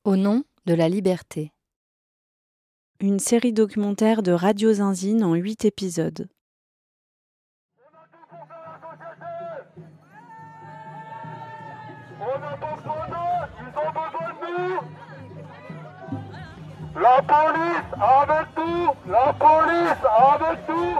Au nom de la liberté. Une série documentaire de Radio Zinzine en 8 épisodes. On n'a pas besoin d'eux, ils ont besoin de nous. La police avec nous, la police avec nous.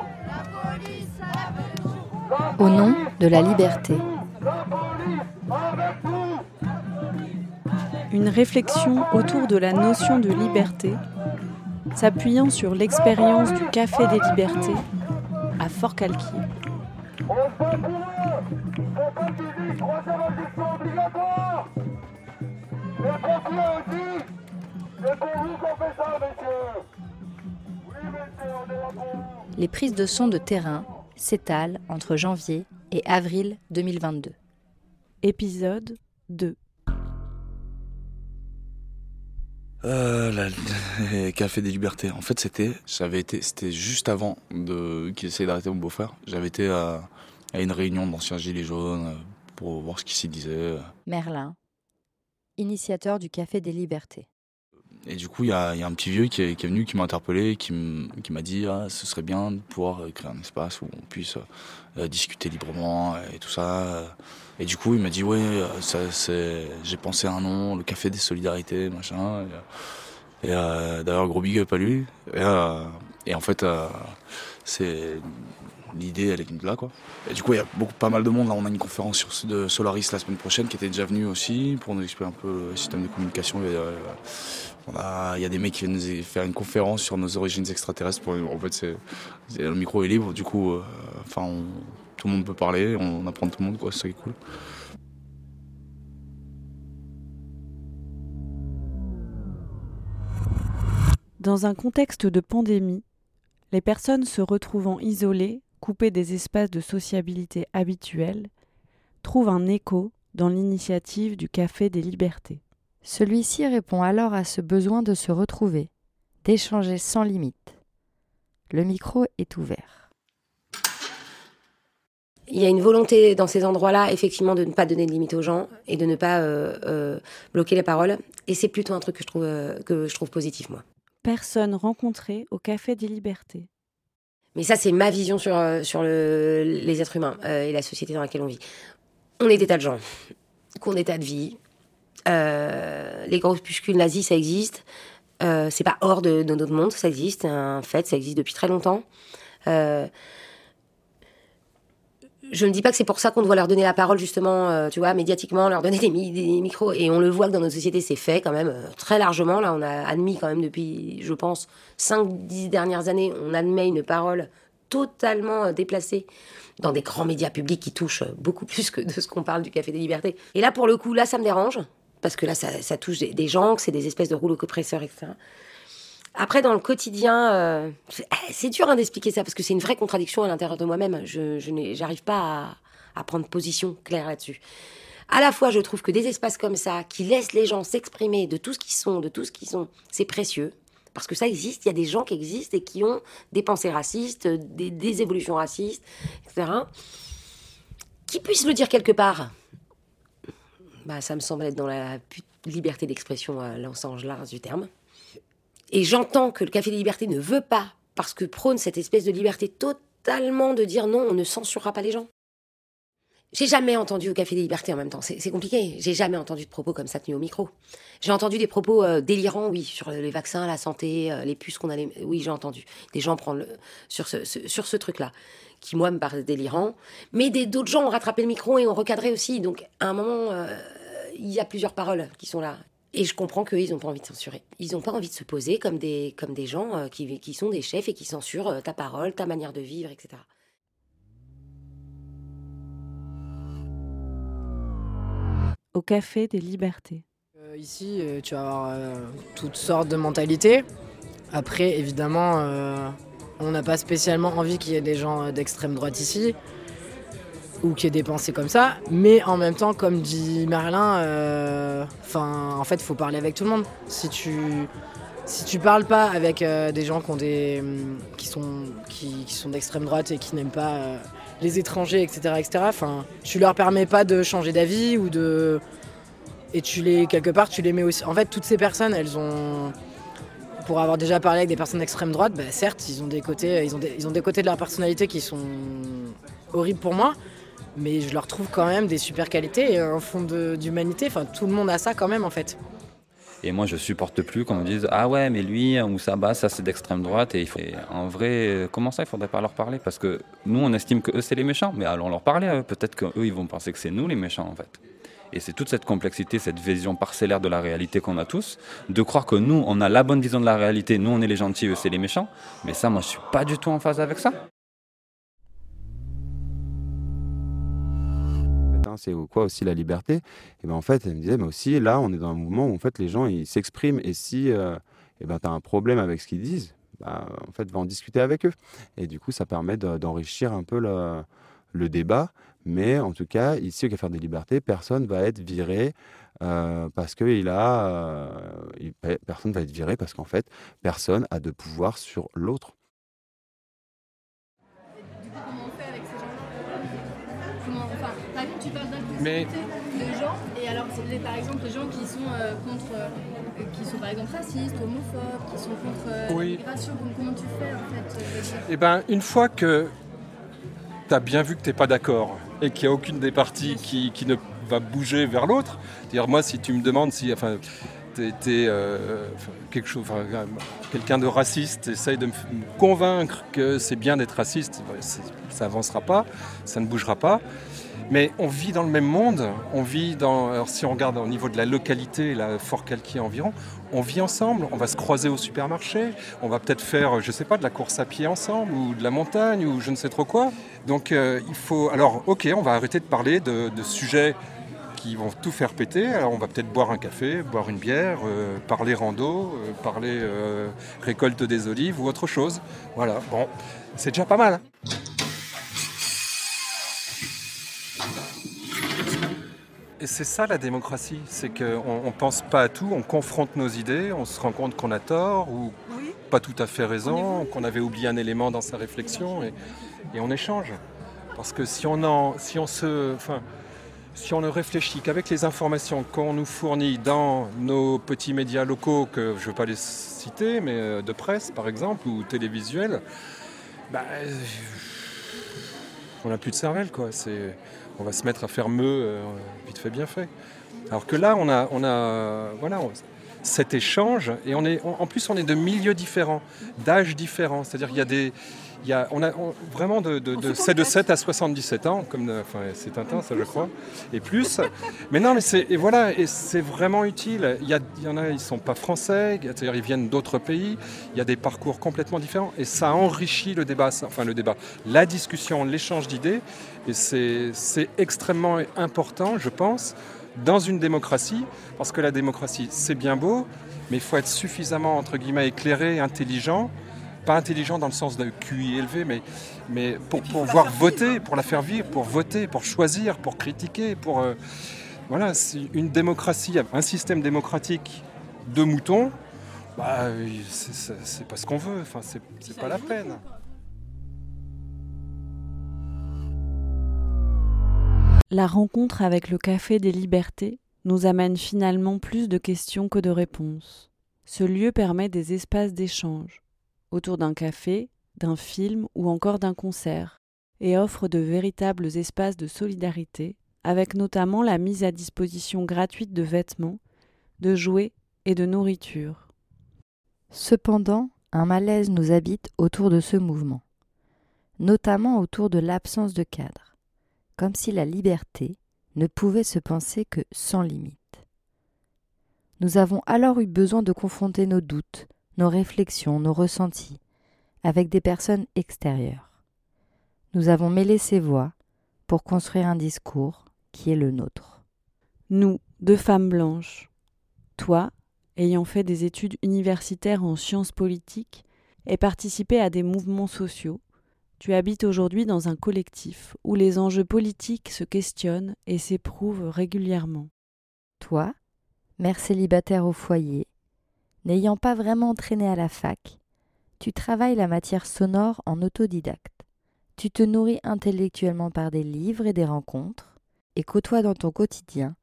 Au nom de la liberté. La police avec nous. Une réflexion autour de la notion de liberté, s'appuyant sur l'expérience du Café des Libertés à Forcalquier. On se bat pour eux. Faut pas qu'ils disent troisième addiction obligatoire. Les pompiers aussi. C'est pour vous qu'on fait ça, messieurs. Oui, messieurs, on est là pour vous. Les prises de son de terrain s'étalent entre janvier et avril 2022. Épisode 2. Le Café des Libertés. En fait, c'était juste avant qu'il essaye d'arrêter mon beau-frère. J'avais été à une réunion d'anciens gilets jaunes pour voir ce qu'ils s'y disaient. Merlin, initiateur du Café des Libertés. Et du coup, il y a un petit vieux qui est venu, qui m'a interpellé, qui m'a dit ce serait bien de pouvoir créer un espace où on puisse discuter librement et tout ça. Et du coup, il m'a dit j'ai pensé à un nom, le Café des Solidarités, machin. Et d'ailleurs, gros big up à lui. Et en fait, l'idée, elle est venue de là, quoi. Et du coup, il y a pas mal de monde. Là, on a une conférence de Solaris la semaine prochaine qui était déjà venue aussi pour nous expliquer un peu le système de communication. Il y a des mecs qui viennent nous faire une conférence sur nos origines extraterrestres. En fait, le micro est libre, du coup, tout le monde peut parler, on apprend de tout le monde, quoi. C'est ça qui est cool. Dans un contexte de pandémie, les personnes se retrouvant isolées, coupées des espaces de sociabilité habituels, trouvent un écho dans l'initiative du Café des Libertés. Celui-ci répond alors à ce besoin de se retrouver, d'échanger sans limite. Le micro est ouvert. Il y a une volonté dans ces endroits-là, effectivement, de ne pas donner de limite aux gens et de ne pas bloquer les paroles. Et c'est plutôt un truc que je trouve positif, moi. Personnes rencontrées au Café des Libertés. Mais ça, c'est ma vision sur les êtres humains et la société dans laquelle on vit. On est des tas de gens, qu'on des tas de vies. Les groupuscules nazis, ça existe. C'est pas hors de notre monde, ça existe. En fait, ça existe depuis très longtemps. Je ne dis pas que c'est pour ça qu'on doit leur donner la parole, justement, tu vois, médiatiquement, leur donner des micros. Et on le voit que dans notre société, c'est fait quand même très largement. Là, on a admis quand même depuis, je pense, 5-10 dernières années, on admet une parole totalement déplacée dans des grands médias publics qui touchent beaucoup plus que de ce qu'on parle du Café des Libertés. Et là, pour le coup, là, ça me dérange. Parce que là, ça touche des gens, que c'est des espèces de rouleaux compresseurs, etc. Après, dans le quotidien, c'est dur d'expliquer ça, parce que c'est une vraie contradiction à l'intérieur de moi-même. J'arrive pas à prendre position claire là-dessus. À la fois, je trouve que des espaces comme ça, qui laissent les gens s'exprimer de tout ce qu'ils sont, c'est précieux. Parce que ça existe, il y a des gens qui existent et qui ont des pensées racistes, des évolutions racistes, etc. Qui puissent le dire quelque part. Ça me semble être dans la liberté d'expression au sens large du terme. Et j'entends que le Café des Libertés ne veut pas, parce que prône cette espèce de liberté totalement de dire non, on ne censurera pas les gens. J'ai jamais entendu au Café des Libertés en même temps, c'est compliqué. J'ai jamais entendu de propos comme ça tenus au micro. J'ai entendu des propos délirants, oui, sur les vaccins, la santé, les puces qu'on allait... Oui, j'ai entendu des gens prendre sur ce truc-là, qui moi me paraît délirant. Mais d'autres gens ont rattrapé le micro et ont recadré aussi. Donc à un moment, il y a plusieurs paroles qui sont là. Et je comprends qu'eux, ils n'ont pas envie de censurer. Ils n'ont pas envie de se poser comme des gens qui sont des chefs et qui censurent ta parole, ta manière de vivre, etc. Au Café des Libertés. Ici, tu vas avoir toutes sortes de mentalités. Après, évidemment, on n'a pas spécialement envie qu'il y ait des gens d'extrême droite ici, ou qu'il y ait des pensées comme ça. Mais en même temps, comme dit Merlin, en fait, il faut parler avec tout le monde. Si tu parles pas avec des gens qui sont d'extrême droite et qui n'aiment pas les étrangers, etc., tu leur permets pas de changer d'avis ou de Et quelque part, tu les mets aussi. En fait, toutes ces personnes, elles ont. Pour avoir déjà parlé avec des personnes d'extrême droite, certes, ils ont des côtés de leur personnalité qui sont horribles pour moi, mais je leur trouve quand même des super qualités et un fond d'humanité. Enfin, tout le monde a ça quand même, en fait. Et moi, je supporte plus qu'on me dise « Ah ouais, mais lui, ou ça, ça c'est d'extrême droite. » Et en vrai, comment ça, il faudrait pas leur parler? Parce que nous, on estime que eux, c'est les méchants. Mais allons leur parler à eux. Peut-être qu'eux, ils vont penser que c'est nous les méchants, en fait. Et c'est toute cette complexité, cette vision parcellaire de la réalité qu'on a tous, de croire que nous, on a la bonne vision de la réalité, nous, on est les gentils, eux, c'est les méchants. Mais ça, moi, je suis pas du tout en phase avec ça. C'est quoi aussi la liberté? Et ben en fait, elle me disait, mais aussi là, on est dans un mouvement où en fait les gens ils s'expriment et si tu as un problème avec ce qu'ils disent, en fait, va en discuter avec eux. Et du coup, ça permet d'enrichir un peu le débat. Mais en tout cas, ici au Café des Libertés, personne va être viré parce que personne va être viré parce qu'en fait, personne a de pouvoir sur l'autre. Par exemple, tu parles d'inclusivité de gens, et alors par exemple les gens qui sont qui sont par exemple racistes, homophobes, qui sont contre l'immigration, comment tu fais en fait Une fois que tu as bien vu que tu n'es pas d'accord et qu'il n'y a aucune des parties qui ne va bouger vers l'autre, c'est-à-dire moi si tu me demandes si t'es quelqu'un de raciste, essaye de me convaincre que c'est bien d'être raciste, ça n'avancera pas, ça ne bougera pas. Mais on vit dans le même monde, alors si on regarde au niveau de la localité, la Fort-Calquier environ, on vit ensemble, on va se croiser au supermarché, on va peut-être faire, je sais pas, de la course à pied ensemble, ou de la montagne, ou je ne sais trop quoi. Donc il faut, alors ok, on va arrêter de parler de sujets qui vont tout faire péter, alors on va peut-être boire un café, boire une bière, parler rando, parler récolte des olives ou autre chose. Voilà, bon, c'est déjà pas mal. Et c'est ça la démocratie, c'est qu'on ne pense pas à tout, on confronte nos idées, on se rend compte qu'on a tort ou pas tout à fait raison, qu'on avait oublié un élément dans sa réflexion et on échange. Parce que si on ne réfléchit qu'avec les informations qu'on nous fournit dans nos petits médias locaux, que je ne veux pas les citer, mais de presse par exemple, ou télévisuels, on n'a plus de cervelle, quoi. On va se mettre à faire vite fait, bien fait. Alors que là, on a cet échange, et en plus on est de milieux différents, d'âges différents. C'est-à-dire on a vraiment de 7 à 77 ans, c'est Tintin, ça je crois, et plus. Mais non, mais c'est vraiment utile. Il y en a, ils sont pas français, c'est-à-dire ils viennent d'autres pays. Il y a des parcours complètement différents, et ça enrichit le débat, la discussion, l'échange d'idées, et c'est extrêmement important, je pense, dans une démocratie, parce que la démocratie, c'est bien beau, mais il faut être suffisamment, entre guillemets, éclairé, intelligent. Pas intelligent dans le sens de QI élevé, mais pour pouvoir voter, pour la faire vivre, pour voter, pour choisir, pour critiquer, c'est une démocratie, un système démocratique de moutons, c'est pas ce qu'on veut, c'est pas la peine. La rencontre avec le Café des Libertés nous amène finalement plus de questions que de réponses. Ce lieu permet des espaces d'échange, autour d'un café, d'un film ou encore d'un concert, et offre de véritables espaces de solidarité, avec notamment la mise à disposition gratuite de vêtements, de jouets et de nourriture. Cependant, un malaise nous habite autour de ce mouvement, notamment autour de l'absence de cadre, comme si la liberté ne pouvait se penser que sans limite. Nous avons alors eu besoin de confronter nos doutes, nos réflexions, nos ressentis, avec des personnes extérieures. Nous avons mêlé ces voix pour construire un discours qui est le nôtre. Nous, deux femmes blanches, toi, ayant fait des études universitaires en sciences politiques et participé à des mouvements sociaux, tu habites aujourd'hui dans un collectif où les enjeux politiques se questionnent et s'éprouvent régulièrement. Toi, mère célibataire au foyer, n'ayant pas vraiment entraîné à la fac, tu travailles la matière sonore en autodidacte. Tu te nourris intellectuellement par des livres et des rencontres et côtoies dans ton quotidien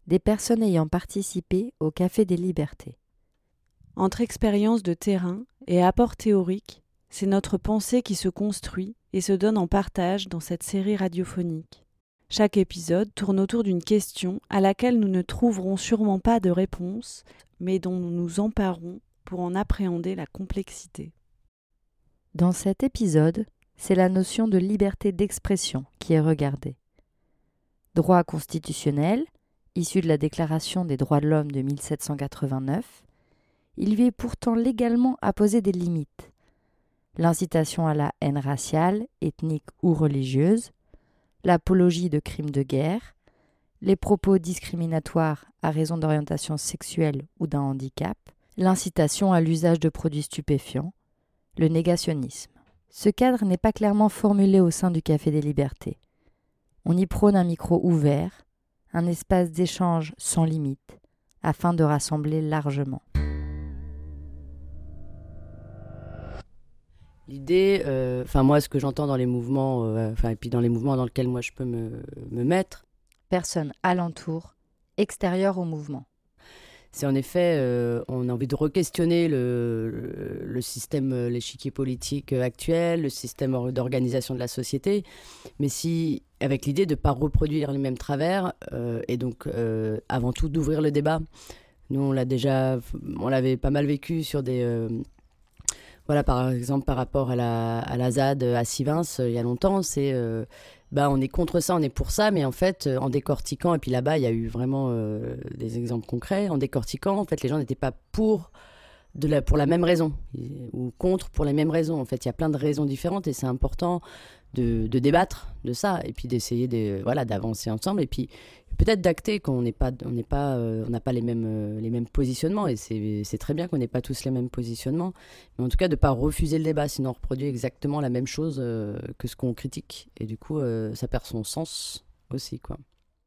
des personnes ayant participé au Café des Libertés. Entre expérience de terrain et apport théorique, c'est notre pensée qui se construit et se donne en partage dans cette série radiophonique. Chaque épisode tourne autour d'une question à laquelle nous ne trouverons sûrement pas de réponse, mais dont nous nous emparons pour en appréhender la complexité. Dans cet épisode, c'est la notion de liberté d'expression qui est regardée. Droit constitutionnel, issu de la Déclaration des droits de l'homme de 1789, il lui est pourtant légalement apposé des limites. L'incitation à la haine raciale, ethnique ou religieuse, l'apologie de crimes de guerre, les propos discriminatoires à raison d'orientation sexuelle ou d'un handicap, l'incitation à l'usage de produits stupéfiants, le négationnisme. Ce cadre n'est pas clairement formulé au sein du Café des Libertés. On y prône un micro ouvert, un espace d'échange sans limite, afin de rassembler largement. L'idée, moi, ce que j'entends dans les mouvements, et puis dans les mouvements dans lesquels moi je peux me mettre. Personne alentour, extérieure au mouvement. C'est en effet, on a envie de re-questionner le système, l'échiquier politique actuel, le système d'organisation de la société, mais si, avec l'idée de ne pas reproduire les mêmes travers, et donc avant tout d'ouvrir le débat. Nous, on l'avait pas mal vécu sur des... par exemple, par rapport à la ZAD à Sivins, il y a longtemps, c'est... on est contre ça, on est pour ça, mais en fait, en décortiquant, et puis là-bas, il y a eu vraiment des exemples concrets, en décortiquant, en fait, les gens n'étaient pas pour la même raison, ou contre pour les mêmes raisons. En fait, il y a plein de raisons différentes, et c'est important de débattre de ça, et puis d'essayer d'avancer ensemble, et puis peut-être d'acter qu'on n'a pas les mêmes positionnements, et c'est très bien qu'on n'ait pas tous les mêmes positionnements, mais en tout cas de ne pas refuser le débat, sinon on reproduit exactement la même chose que ce qu'on critique, et du coup ça perd son sens aussi, quoi.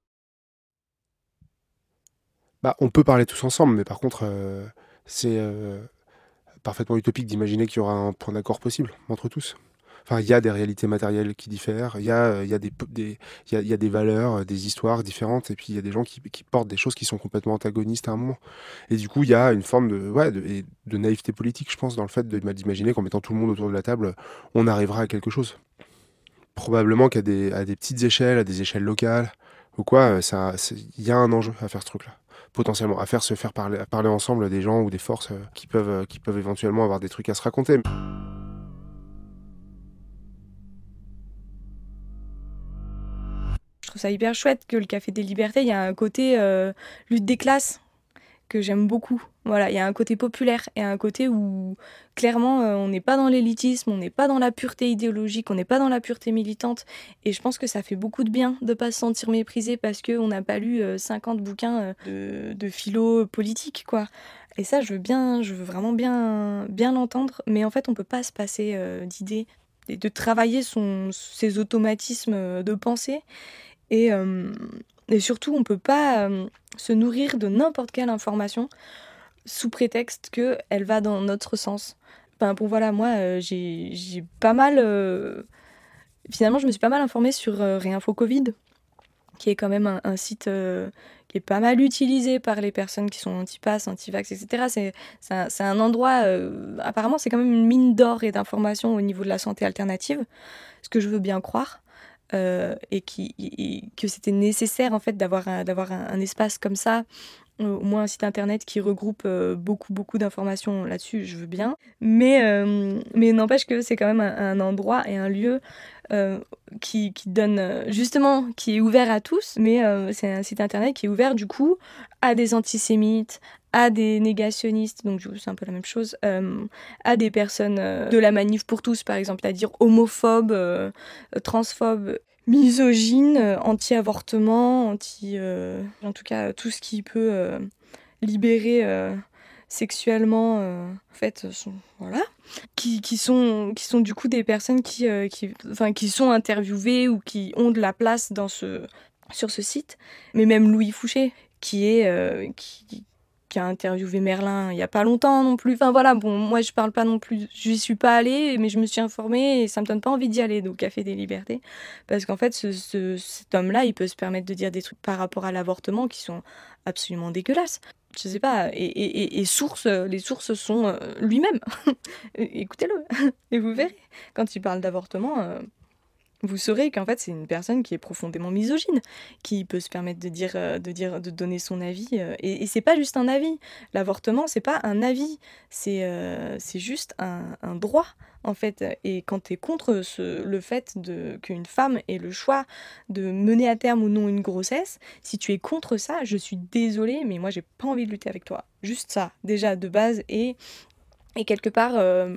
On peut parler tous ensemble, mais par contre c'est parfaitement utopique d'imaginer qu'il y aura un point d'accord possible entre tous. Enfin, il y a des réalités matérielles qui diffèrent, il y a des valeurs, des histoires différentes, et puis il y a des gens qui portent des choses qui sont complètement antagonistes à un moment. Et du coup, il y a une forme de naïveté politique, je pense, dans le fait d'imaginer qu'en mettant tout le monde autour de la table, on arrivera à quelque chose. Probablement qu'à des petites échelles, à des échelles locales, ou quoi, il y a un enjeu à faire ce truc-là. Potentiellement, à faire parler ensemble des gens ou des forces qui peuvent éventuellement avoir des trucs à se raconter. Je trouve ça hyper chouette que le Café des Libertés, il y a un côté lutte des classes que j'aime beaucoup. Voilà, il y a un côté populaire et un côté où clairement on n'est pas dans l'élitisme, on n'est pas dans la pureté idéologique, on n'est pas dans la pureté militante. Et je pense que ça fait beaucoup de bien de ne pas se sentir méprisé parce qu'on n'a pas lu 50 bouquins de philo politique, quoi. Et ça, je veux vraiment bien l'entendre. Mais en fait, on ne peut pas se passer d'idées et de travailler ses automatismes de pensée. Et surtout, on ne peut pas se nourrir de n'importe quelle information sous prétexte qu'elle va dans notre sens. Moi, j'ai pas mal... finalement, je me suis pas mal informée sur Réinfo Covid, qui est quand même un site qui est pas mal utilisé par les personnes qui sont anti-pass, anti-vax, etc. C'est un endroit... apparemment, c'est quand même une mine d'or et d'informations au niveau de la santé alternative, ce que je veux bien croire. Et que c'était nécessaire en fait d'avoir un espace comme ça, au moins un site internet qui regroupe beaucoup d'informations là-dessus, je veux bien, mais n'empêche que c'est quand même un endroit et un lieu qui donne justement, qui est ouvert à tous, mais c'est un site internet qui est ouvert du coup à des antisémites, à des négationnistes, donc c'est un peu la même chose, à des personnes de la Manif pour tous, par exemple, c'est-à-dire homophobes, transphobes, misogynes, anti-avortement, en tout cas tout ce qui peut libérer sexuellement, en fait, voilà, qui sont du coup des personnes qui sont interviewées ou qui ont de la place sur ce site, mais même Louis Fouché, qui a interviewé Merlin il y a pas longtemps non plus. Enfin voilà, bon, moi je parle pas non plus, j'y suis pas allée, mais je me suis informée et ça me donne pas envie d'y aller au Café des Libertés, parce qu'en fait cet homme-là, il peut se permettre de dire des trucs par rapport à l'avortement qui sont absolument dégueulasse. Je sais pas, et les sources sont lui-même. Écoutez-le, et vous verrez. Quand il parle d'avortement, vous saurez qu'en fait, c'est une personne qui est profondément misogyne, qui peut se permettre de donner son avis. Et c'est pas juste un avis. L'avortement, c'est pas un avis, c'est juste un droit, en fait. Et quand tu es contre le fait qu'une femme ait le choix de mener à terme ou non une grossesse, si tu es contre ça, je suis désolée, mais moi, j'ai pas envie de lutter avec toi. Juste ça, déjà, de base. Et quelque part...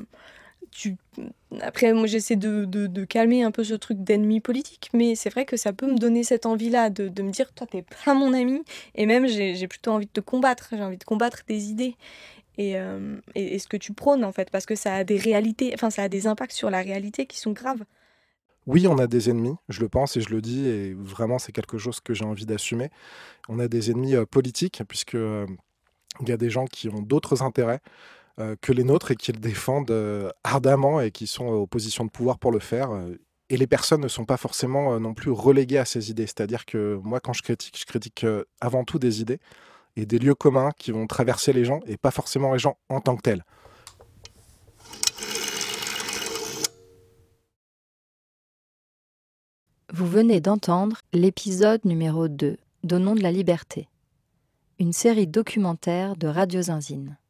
Après, moi, j'essaie de calmer un peu ce truc d'ennemi politique, mais c'est vrai que ça peut me donner cette envie-là de me dire, toi, t'es pas mon ami, et même, j'ai plutôt envie de te combattre, j'ai envie de combattre des idées, et ce que tu prônes, en fait, parce que ça a des réalités, enfin, ça a des impacts sur la réalité qui sont graves. Oui, on a des ennemis, je le pense et je le dis, et vraiment, c'est quelque chose que j'ai envie d'assumer. On a des ennemis politiques, puisque il y a des gens qui ont d'autres intérêts que les nôtres et qui le défendent ardemment et qui sont aux positions de pouvoir pour le faire. Et les personnes ne sont pas forcément non plus reléguées à ces idées. C'est-à-dire que moi, quand je critique avant tout des idées et des lieux communs qui vont traverser les gens et pas forcément les gens en tant que tels. Vous venez d'entendre l'épisode numéro 2 d'Au nom de la liberté, une série documentaire de Radio Zinzine.